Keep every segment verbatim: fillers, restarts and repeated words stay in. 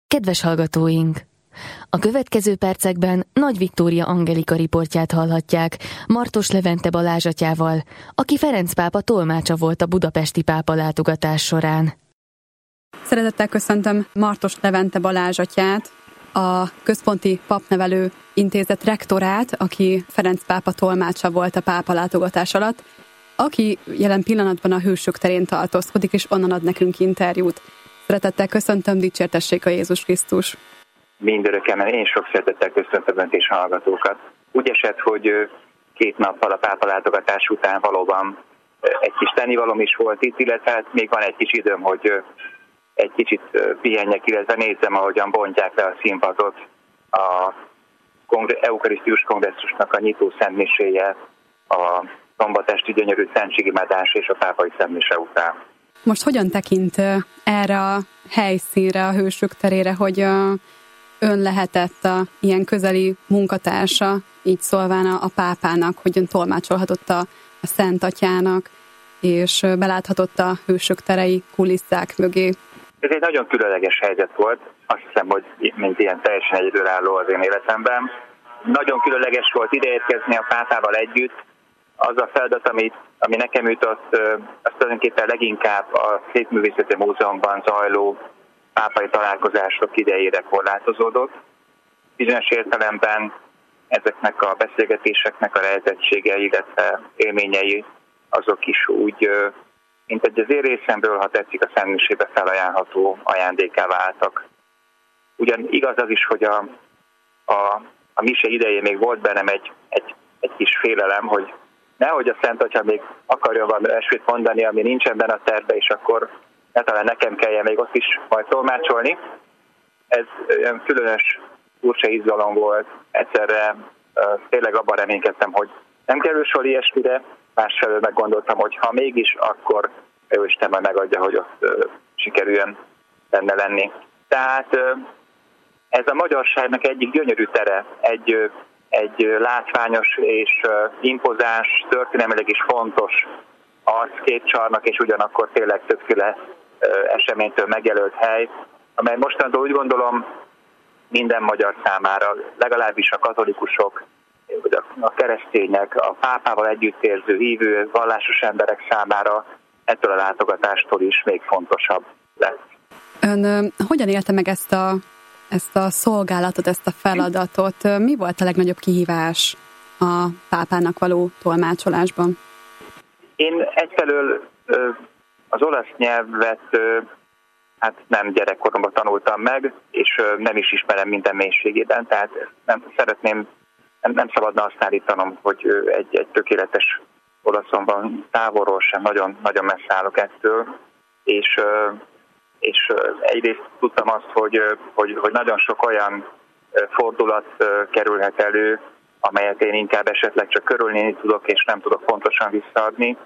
Kedves hallgatóink! A következő percekben Nagy Viktória Angelika riportját hallhatják Martos Levente Balázs atyával, aki Ferenc pápa tolmácsa volt a budapesti pápa látogatás során. Szeretettel köszöntöm Martos Levente Balázs atyát, a Központi Papnevelő Intézet rektorát, aki Ferenc pápa tolmácsa volt a pápa látogatás alatt, aki jelen pillanatban a Hősök terén tartózkodik, és onnan ad nekünk interjút. Szeretettel köszöntöm, dicsértessék a Jézus Krisztus! Mindörökkel, én sok szeretettel köszöntöm önt és hallgatókat. Úgy esett, hogy két nappal a pápa látogatás után valóban egy kis tennivalom is volt itt, illetve még van egy kis időm, hogy egy kicsit pihenjek, illetve nézzem, ahogyan bontják le a színpadot a eukarisztikus kongresszusnak a nyitó szentmiséje, a szombatesti gyönyörű szentségimádás és a pápai szentmise után. Most hogyan tekint erre a helyszínre, a Hősök terére, hogy ön lehetett a ilyen közeli munkatársa, így szólván a pápának, hogy ön tolmácsolhatott a, a Szent Atyának, és beláthatott a Hősök terei kulisszák mögé? Ez egy nagyon különleges helyzet volt, azt hiszem, hogy mint ilyen teljesen egyedülálló az én életemben. Nagyon különleges volt ideérkezni a pápával együtt. Az a feladat, ami, ami nekem jutott, az tulajdonképpen leginkább a Szépművészeti Múzeumban zajló pápai találkozások idejére korlátozódott. Bizonyos értelemben ezeknek a beszélgetéseknek a lehetettsége, illetve élményei azok is úgy, mint egy az én részemről, ha tetszik, a szentmisébe felajánlható ajándéká váltak. Ugyan igaz az is, hogy a, a, a mise idején még volt bennem egy, egy, egy kis félelem, hogy nehogy a Szent Atya még akarja valami olyasmit mondani, ami nincsen benne a tervbe, és akkor ne talán nekem kelljen még ott is majd tolmácsolni. Ez olyan különös, furcsa izgalom volt. Egyszerre uh, tényleg abban reménykedtem, hogy nem kerül sor ilyesmire, másfelől meggondoltam, hogy ha mégis, akkor Jóisten majd megadja, hogy ott uh, sikerüljön benne lenni. Tehát uh, ez a magyarságnak egyik gyönyörű tere, egy, uh, egy látványos és uh, impozáns, történelmileg is fontos arc, két csarnak, és ugyanakkor tényleg többféle uh, eseménytől megjelölt hely, amely mostantól úgy gondolom minden magyar számára, legalábbis a katolikusok, a keresztények, a pápával együttérző, hívő, vallásos emberek számára ettől a látogatástól is még fontosabb lesz. Ön hogyan élte meg ezt a, ezt a szolgálatot, ezt a feladatot? Mi volt a legnagyobb kihívás a pápának való tolmácsolásban? Én egyfelől az olasz nyelvet hát nem gyerekkoromban tanultam meg, és nem is ismerem minden mélységében, tehát nem szeretném, nem, nem szabadna azt állítanom, hogy egy, egy tökéletes olaszon van, távolról sem, nagyon, nagyon messze állok ettől, és, és egyrészt tudtam azt, hogy, hogy, hogy nagyon sok olyan fordulat kerülhet elő, amelyet én inkább esetleg csak körülnéni tudok, és nem tudok pontosan visszaadni.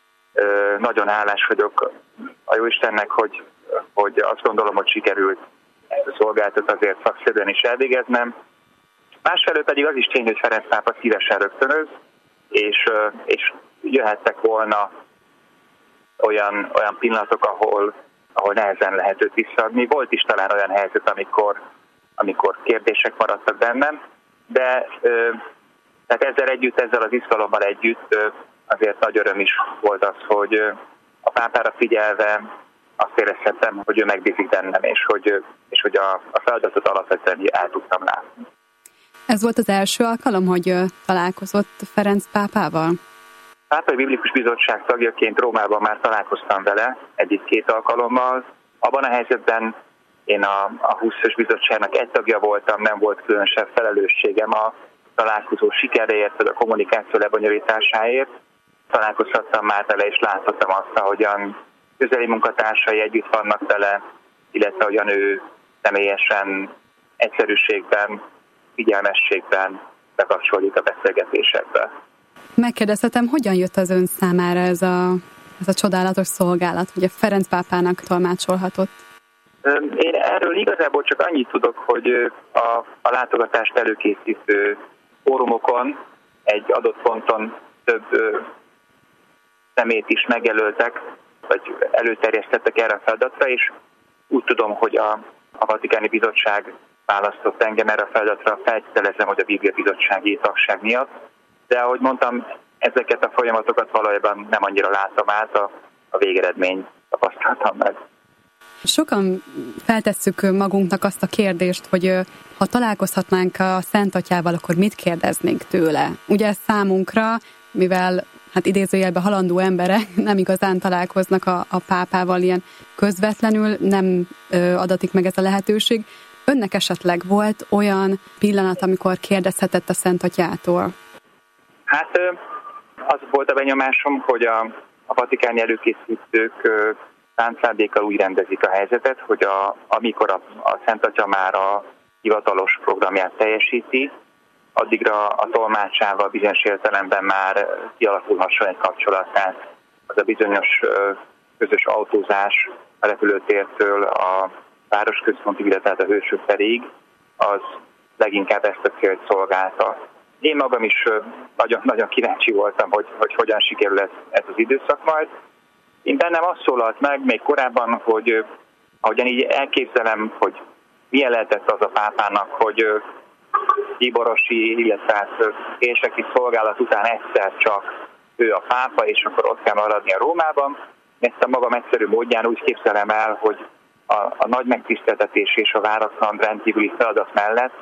Nagyon hálás vagyok a Jóistennek, hogy hogy azt gondolom, hogy sikerült ezt a szolgáltat azért szakszerűen is elvégeznem. Másfelől pedig az is tény, hogy Ferenc pápa szívesen rögtönöz, és, és jöhettek volna olyan, olyan pillanatok, ahol, ahol nehezen lehet őt visszaadni. Volt is talán olyan helyzet, amikor, amikor kérdések maradtak bennem, de tehát ezzel együtt, ezzel az izgalommal együtt azért nagy öröm is volt az, hogy a pápára figyelve azt érezhettem, hogy ő megbízik bennem, és hogy, és hogy a, a feladatot alapvetően el tudtam látni. Ez volt az első alkalom, hogy találkozott Ferenc pápával? Pápai Biblikus Bizottság tagjaként Rómában már találkoztam vele egyik-két alkalommal. Abban a helyzetben én a, a húszas bizottságnak egy tagja voltam, nem volt különösebb felelősségem a találkozó sikeréért, vagy a kommunikáció lebonyolításáért. Találkozhattam már vele, és láthattam azt, ahogyan közeli munkatársai együtt vannak vele, illetve hogyan ő személyesen, egyszerűségben, figyelmességben bekapcsolódik a beszélgetésekbe. Megkérdezhetem, hogyan jött az ön számára ez a, ez a csodálatos szolgálat, hogy a Ferenc pápának tolmácsolhatott? Én erről igazából csak annyit tudok, hogy a, a látogatást előkészítő fórumokon egy adott ponton több szemét is megjelöltek, vagy előterjesztettek erre a feladatra, és úgy tudom, hogy a, a Vatikáni Bizottság választott engem erre a feladatra, feltételezem, hogy a Biblia Bizottsági tagság miatt, de ahogy mondtam, ezeket a folyamatokat valójában nem annyira láttam át, a, a végeredmény tapasztaltam meg. Sokan feltesszük magunknak azt a kérdést, hogy ha találkozhatnánk a Szent Atyával, akkor mit kérdeznénk tőle? Ugye számunkra, mivel hát idézőjelben halandó emberek nem igazán találkoznak a, a pápával ilyen közvetlenül, nem ö, adatik meg ez a lehetőség. Önnek esetleg volt olyan pillanat, amikor kérdezhetett a Szent Atyától? Hát az volt a benyomásom, hogy a, a vatikáni előkészítők szándékkal úgy rendezik a helyzetet, hogy a, amikor a, a Szent Atya már a hivatalos programját teljesíti, addigra a tolmácsával bizonyos értelemben már kialakulhasson egy kapcsolat. Tehát az a bizonyos közös autózás a repülőtértől a városközpontig, illetve a Hősök teréig, az leginkább ezt a célt szolgálta. Én magam is nagyon, nagyon kíváncsi voltam, hogy, hogy hogyan sikerül ez, ez az időszak majd. Én bennem azt szólalt meg még korábban, hogy ahogyan így elképzelem, hogy milyen lehetett az a pápának, hogy bíborosi, illetve érseki szolgálat után egyszer csak ő a pápa, és akkor ott kell maradni a Rómában. Ezt a magam egyszerű módján úgy képzelem el, hogy a, a nagy megtiszteltetés és a váratlan rendkívüli feladat mellett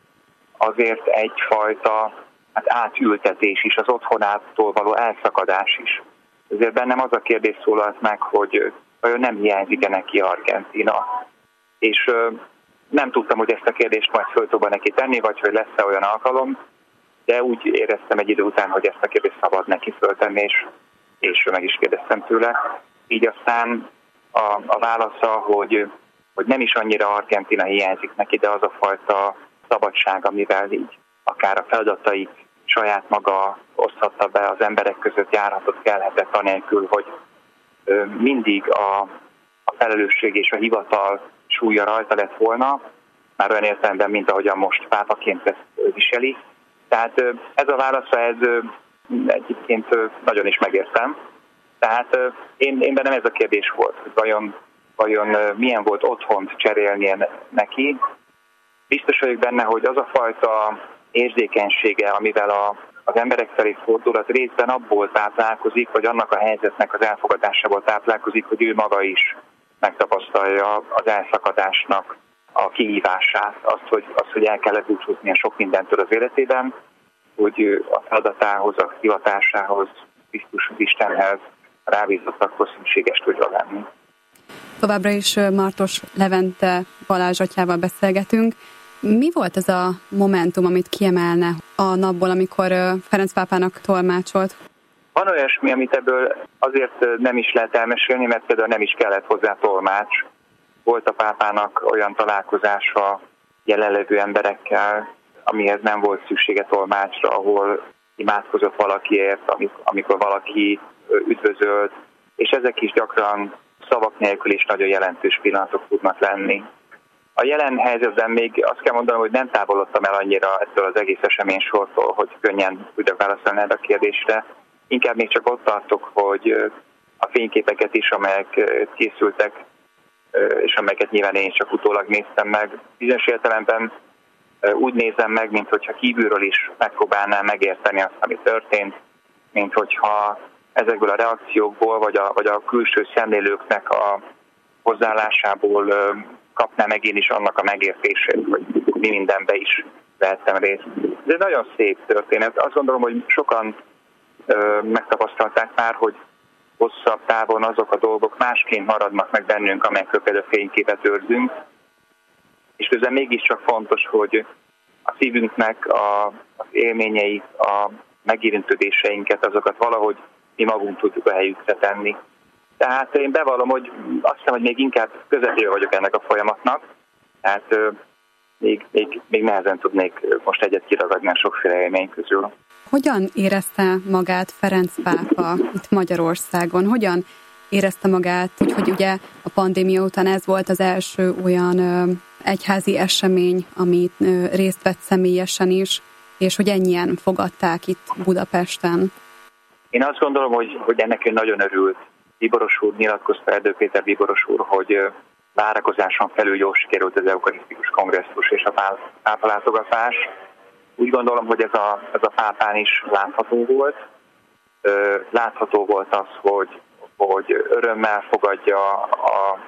azért egyfajta hát átültetés is, az otthonától való elszakadás is. Ezért bennem az a kérdés szólalt meg, hogy vajon nem hiányzik-e neki Argentína. És nem tudtam, hogy ezt a kérdést majd föl tudom neki tenni, vagy hogy lesz-e olyan alkalom, de úgy éreztem egy idő után, hogy ezt a kérdést szabad neki föltenni, és, és meg is kérdeztem tőle. Így aztán a, a válasza, hogy, hogy nem is annyira Argentína hiányzik neki, de az a fajta szabadság, amivel így akár a feladatait saját maga oszthatta be, az emberek között járhatott, kelhetett anélkül, hogy mindig a, a felelősség és a hivatal súlya rajta lett volna, már olyan értelemben, mint ahogyan most pápaként ezt viseli. Tehát ez a válasza, ez egyébként nagyon is megértem. Tehát én, én bennem ez a kérdés volt, hogy vajon, vajon milyen volt otthont cserélni neki. Biztos vagyok benne, hogy az a fajta érzékenysége, amivel a, az emberek felé fordulat részben abból táplálkozik, vagy annak a helyzetnek az elfogadásából táplálkozik, hogy ő maga is megtapasztalja az elszakadásnak a kihívását, azt, hogy, azt, hogy el kellett búcsúzni sok mindentől az életében, hogy a feladatához, a hivatásához, Krisztus Istenhez rábízottakhoz szükséges tudja lenni. Továbbra is Martos Levente Balázs atyával beszélgetünk. Mi volt ez a momentum, amit kiemelne a napból, amikor Ferenc pápának tolmácsolt? Van olyasmi, amit ebből azért nem is lehet elmesélni, mert például nem is kellett hozzá tolmács. Volt a pápának olyan találkozása jelenlevő emberekkel, amihez nem volt szüksége tolmácsra, ahol imádkozott valakiért, amikor valaki üdvözölt, és ezek is gyakran szavak nélkül is nagyon jelentős pillanatok tudnak lenni. A jelen helyzetben még azt kell mondanom, hogy nem távolodtam el annyira ettől az egész eseménysortól, hogy könnyen tudjak válaszolni erre a kérdésre. Inkább még csak ott tartok, hogy a fényképeket is, amelyek készültek, és amelyeket nyilván én csak utólag néztem meg, bizonyos értelemben úgy nézem meg, mint hogyha kívülről is megpróbálnám megérteni azt, ami történt, mint hogyha ezekből a reakciókból, vagy a, vagy a külső szemlélőknek a hozzáállásából kapnám meg én is annak a megértését, hogy mi mindenbe is vehettem részt. Ez egy nagyon szép történet. Azt gondolom, hogy sokan ö, megtapasztalták már, hogy hosszabb távon azok a dolgok másként maradnak meg bennünk, amelyekről például fényképet őrzünk, és közben mégiscsak fontos, hogy a szívünknek a, az élményeit, a megérintődéseinket, azokat valahogy mi magunk tudjuk a helyükre tenni. Tehát én bevallom, hogy azt hiszem, hogy még inkább közepére vagyok ennek a folyamatnak, tehát euh, még, még, még nehezen tudnék most egyet kiragadni a sokféle élmény közül. Hogyan érezte magát Ferenc pápa itt Magyarországon? Hogyan érezte magát, hogy, hogy ugye a pandémia után ez volt az első olyan ö, egyházi esemény, amit ö, részt vett személyesen is, és hogy ennyien fogadták itt Budapesten? Én azt gondolom, hogy, hogy ennek ő nagyon örült. Bíboros úr nyilatkozta, Erdő Péter bíboros úr, hogy várakozáson felül jól sikerült az eukarisztikus kongresszus és a pápalátogatás. Úgy gondolom, hogy ez a, ez a pápán is látható volt. Látható volt az, hogy, hogy örömmel fogadja a,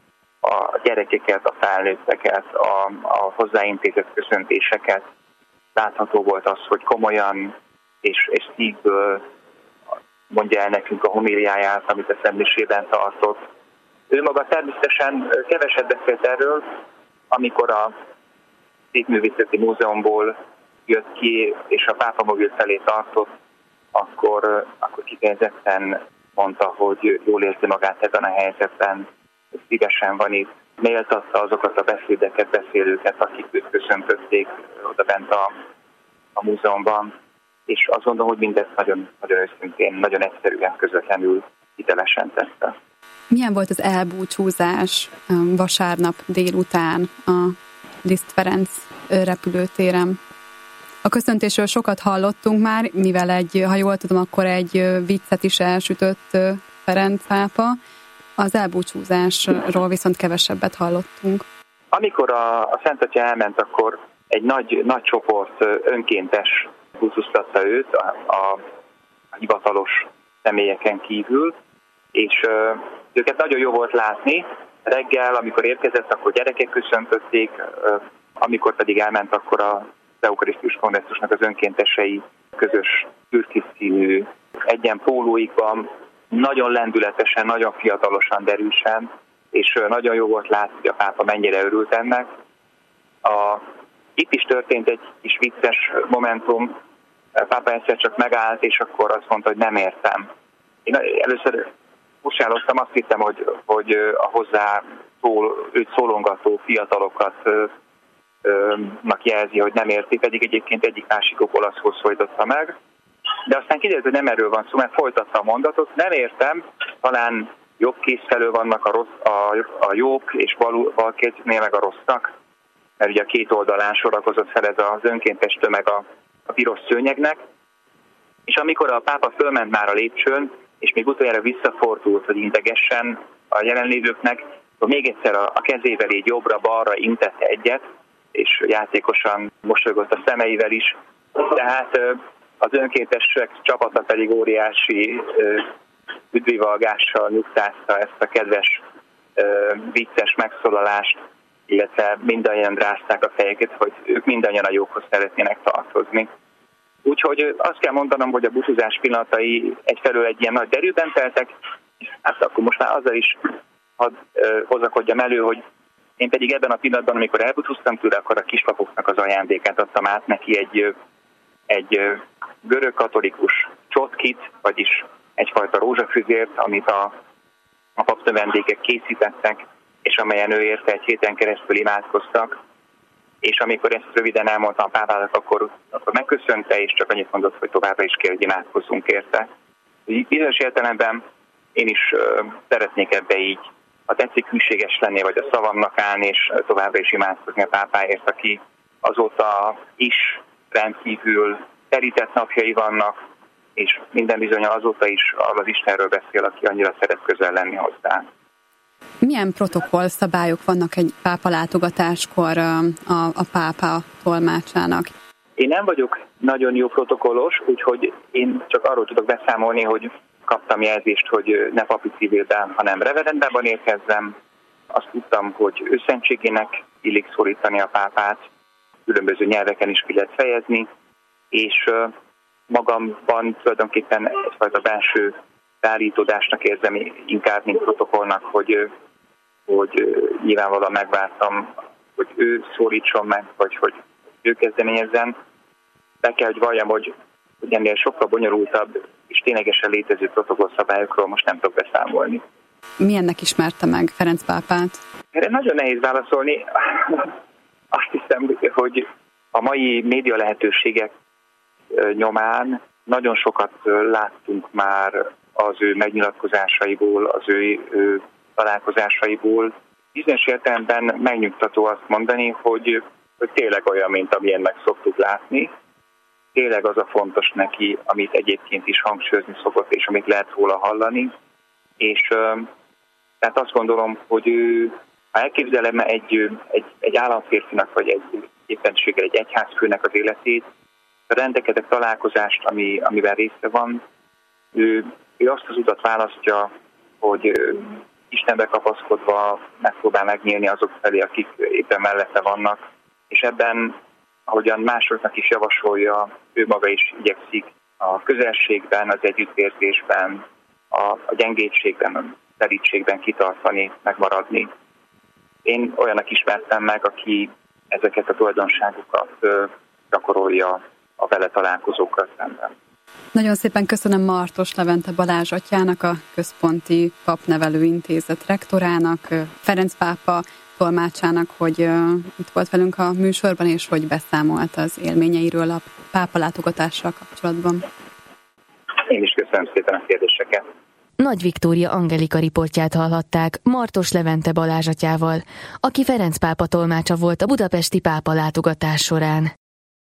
a gyerekeket, a felnőtteket, a, a hozzáintézett köszöntéseket. Látható volt az, hogy komolyan és, és szívből mondja el nekünk a homíliáját, amit a szentmisében tartott. Ő maga természetesen keveset beszélt erről, amikor a Szépművészeti Múzeumból jött ki, és a pápamobil felé tartott, akkor, akkor kifejezetten mondta, hogy jól érzi magát ebben a helyzetben, szívesen van itt. Méltatta azokat a beszédeket, beszélőket, akik őt köszöntötték oda bent a, a múzeumban, és azt gondolom, hogy mindezt nagyon, nagyon őszintén, nagyon egyszerűen, közvetlenül hitelesen tette. Milyen volt az elbúcsúzás vasárnap délután a Liszt Ferenc repülőtéren? A köszöntésről sokat hallottunk már, mivel egy, ha jól tudom, akkor egy viccet is elsütött Ferenc pápa. Az elbúcsúzásról viszont kevesebbet hallottunk. Amikor a, a Szent Atya elment, akkor egy nagy, nagy csoport önkéntes búcsúztatta őt a, a, a hivatalos személyeken kívül, és uh, őket nagyon jó volt látni. Reggel, amikor érkezett, akkor gyerekek köszöntötték, uh, amikor pedig elment, akkor a eukarisztikus kongresszusnak az önkéntesei közös türkisz színű egyen pólóikban, nagyon lendületesen, nagyon fiatalosan, derűsen, és uh, nagyon jó volt látni, hogy a pápa mennyire örült ennek. A, itt is történt egy kis vicces momentum. A pápa egyszer csak megállt, és akkor azt mondta, hogy nem értem. Én először furcsáloztam, azt hittem, hogy, hogy a hozzá szól, őt szólongató fiatalokat jelzi, hogy nem érti, pedig egyébként egyik másikok olaszhoz folytatta meg. De aztán kiderült, hogy nem erről van szó, mert folytatta a mondatot. Nem értem, talán jobb kéz felől vannak a, rossz, a, a jók, és bal, bal kéznél meg a rosszak, mert ugye a két oldalán sorakozott fel ez az önkéntes tömeg a, a piros szőnyegnek. És amikor a pápa fölment már a lépcsőn, és még utoljára visszafordult, hogy integessen a jelenlévőknek, akkor még egyszer a, a kezével így jobbra-balra intett egyet, és játékosan mosolygott a szemeivel is. Tehát az önkéntesek csapata pedig óriási üdvivalgással nyugtázta ezt a kedves vicces megszólalást, illetve mindannyian rázták a fejeket, hogy ők mindannyian a jókhoz szeretnének tartozni. Úgyhogy azt kell mondanom, hogy a búcsúzás pillanatai egyfelől egy ilyen nagy derűben teltek, és hát akkor most már azzal is hadd hozakodjam elő, hogy én pedig ebben a pillanatban, amikor elbúcsúztam tőle, akkor a kispapoknak az ajándékát adtam át neki egy, egy görög katolikus csotkit, vagyis egyfajta rózsafüzért, amit a, a papnövendékek készítettek, és amelyen ő érte egy héten keresztül imádkoztak. És amikor ezt röviden elmondtam a pápának, akkor, akkor megköszönte, és csak annyit mondott, hogy továbbra is kell, hogy imádkozzunk érte. Bizonyos értelemben én is uh, szeretnék ebbe így, ha tetszik, hűséges lenni, vagy a szavamnak állni, és továbbra is imádkozni a pápáért, aki azóta is rendkívül terített napjai vannak, és minden bizonnyal azóta is arról az Istenről beszél, aki annyira szeret közel lenni hozzá. Milyen protokoll szabályok vannak egy pápa látogatáskor a, a, a pápa tolmácsának? Én nem vagyok nagyon jó protokollos, úgyhogy én csak arról tudok beszámolni, hogy kaptam jelzést, hogy ne papi civilben, hanem reverendában érkezzem. Azt tudtam, hogy őszentségének illik szólítani a pápát, különböző nyelveken is ki lehet fejezni, és magamban tulajdonképpen egyfajta belső beállítódásnak érzem inkább, mint protokollnak, hogy, hogy nyilvánvalóan megvártam, hogy ő szólítson meg, vagy hogy ő kezdeményezzen. Be kell, hogy valljam, hogy, hogy ennél sokkal bonyolultabb és ténylegesen létező protokollszabályokról most nem tudok beszámolni. Milyennek ismerte meg Ferenc pápát? Erre nagyon nehéz válaszolni. Azt hiszem, hogy a mai média lehetőségek nyomán nagyon sokat láttunk már az ő megnyilatkozásaiból, az ő, ő találkozásaiból. Bizonyos értelemben megnyugtató azt mondani, hogy, hogy tényleg olyan, mint amilyen meg szoktuk látni. Tényleg az a fontos neki, amit egyébként is hangsúlyozni szokott, és amit lehet róla hallani. És tehát azt gondolom, hogy ő Ha elképzelem egy, egy, egy államférfinak, vagy egy éppenséggel egy egyházfőnek az életét, a rendekezett találkozást, ami, amiben része van, ő, ő azt az utat választja, hogy Istenbe kapaszkodva megpróbál megnyílni azok felé, akik éppen mellette vannak, és ebben, ahogyan másoknak is javasolja, ő maga is igyekszik a közelségben, az együttérzésben, a, a gyengétségben, a telítségben kitartani, megmaradni. Én olyanak ismertem meg, aki ezeket a tulajdonságokat gyakorolja a vele találkozókkal szemben. Nagyon szépen köszönöm Martos Levente Balázs atyának, a Központi Papnevelő Intézet rektorának, Ferenc pápa tolmácsának, hogy itt volt velünk a műsorban, és hogy beszámolt az élményeiről a pápa látogatással kapcsolatban. Én is köszönöm szépen a kérdéseket. Nagy Viktória Angelika riportját hallhatták Martos Levente Balázs atyával, aki Ferenc pápa tolmácsa volt a budapesti pápa látogatás során.